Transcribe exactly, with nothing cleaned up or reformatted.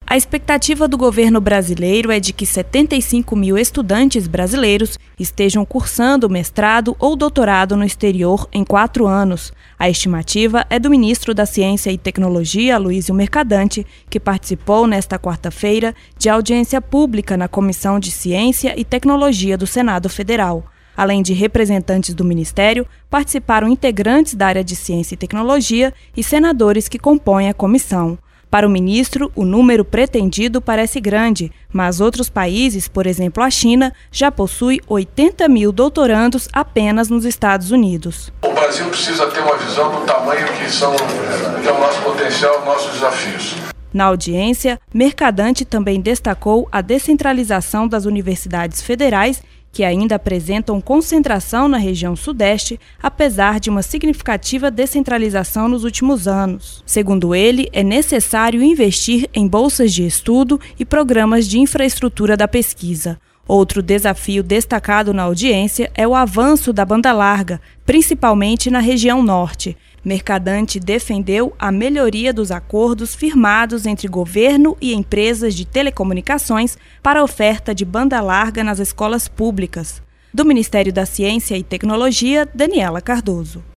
A expectativa do governo brasileiro é de que setenta e cinco mil estudantes brasileiros estejam cursando mestrado ou doutorado no exterior em quatro anos. A estimativa é do ministro da Ciência e Tecnologia, Aloysio Mercadante, que participou nesta quarta-feira de audiência pública na Comissão de Ciência e Tecnologia do Senado Federal. Além de representantes do Ministério, participaram integrantes da área de Ciência e Tecnologia e senadores que compõem a comissão. Para o ministro, o número pretendido parece grande, mas outros países, por exemplo a China, já possui oitenta mil doutorandos apenas nos Estados Unidos. O Brasil precisa ter uma visão do tamanho que, são, que é o nosso potencial, os nossos desafios. Na audiência, Mercadante também destacou a descentralização das universidades federais, que ainda apresentam concentração na região sudeste, apesar de uma significativa descentralização nos últimos anos. Segundo ele, é necessário investir em bolsas de estudo e programas de infraestrutura da pesquisa. Outro desafio destacado na audiência é o avanço da banda larga, principalmente na região norte. Mercadante defendeu a melhoria dos acordos firmados entre governo e empresas de telecomunicações para a oferta de banda larga nas escolas públicas. Do Ministério da Ciência e Tecnologia, Daniela Cardoso.